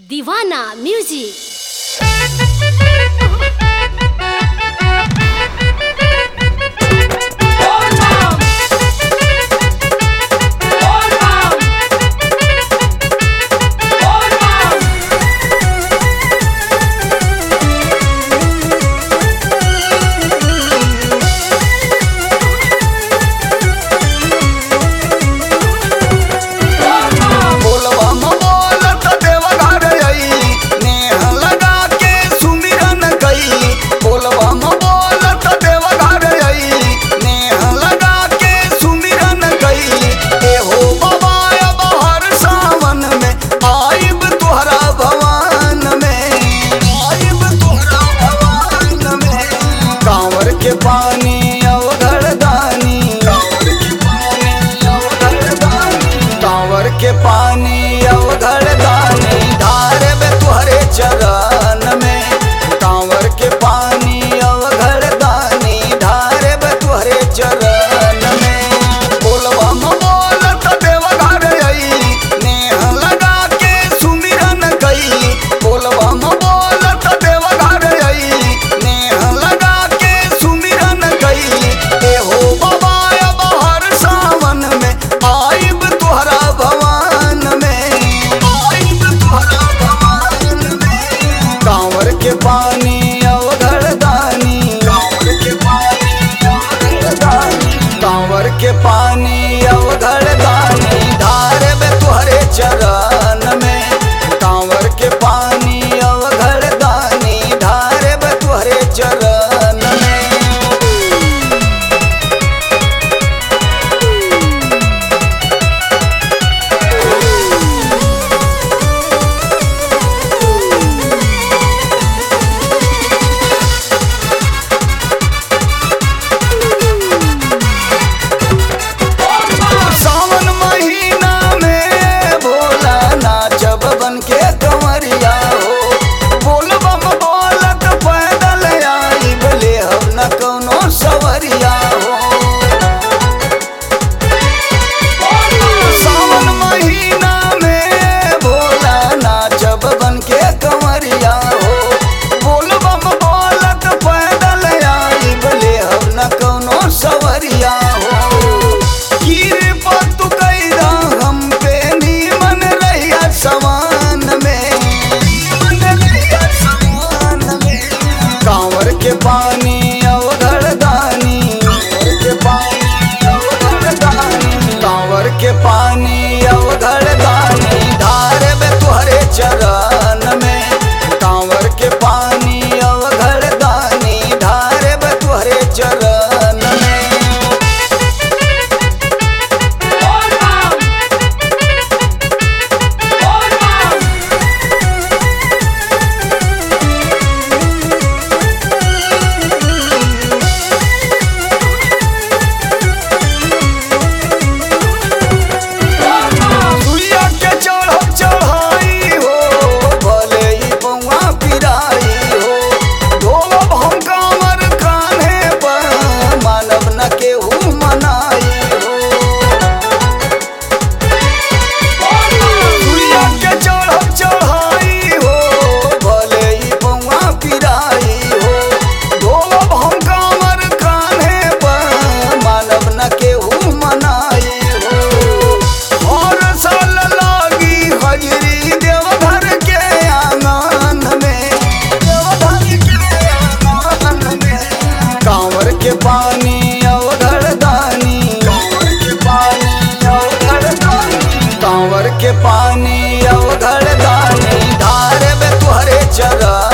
दीवाना म्यूजिक। पानी अवघड़दानी कांवर के पानी अवघड़दानी धारे बे तुहरे चरण में। कांवर के पानी अवघड़दानी धारे बे तुहरे चरण में। बोलवा में बोलत देवघर आई नेह लगा के सुमिरन गई। बोलवा में बोलत देवघर आई नेह लगा के सुमिरन गई। एहो बाबा अब हर सावन में आइब तुहरा भवन में। आइब तुहरा भवन में। कांवर के पानी अवघड़दानी कांवर के पानी अवघड़दानी धारे बे तुहरे चरण में। कांवर के पानी अवघड़दानी धारे बे तुहरे चरण में। सावन महीना में भोला नाचब बन के कंवरिया हो। बोलबम बोलत पैदल आइब लेहब न कौनो सवरिया हो। सावन महीना में भोला नाचब बन के कंवरिया हो। बोलबम बोलत पैदल आइब लेहब न कौनो सवरिया हो। कांवर के पानी अवघड़दानी कांवर के पानी अवघड़दानी धारे बे तुहरे चरण में। कांवर के पानी अवघड़दानी धारे बे तुहरे चरण में। कांवर के पानी अवघड़दानी कांवर के पानी अवघड़दानी धारे बे तुहरे चरण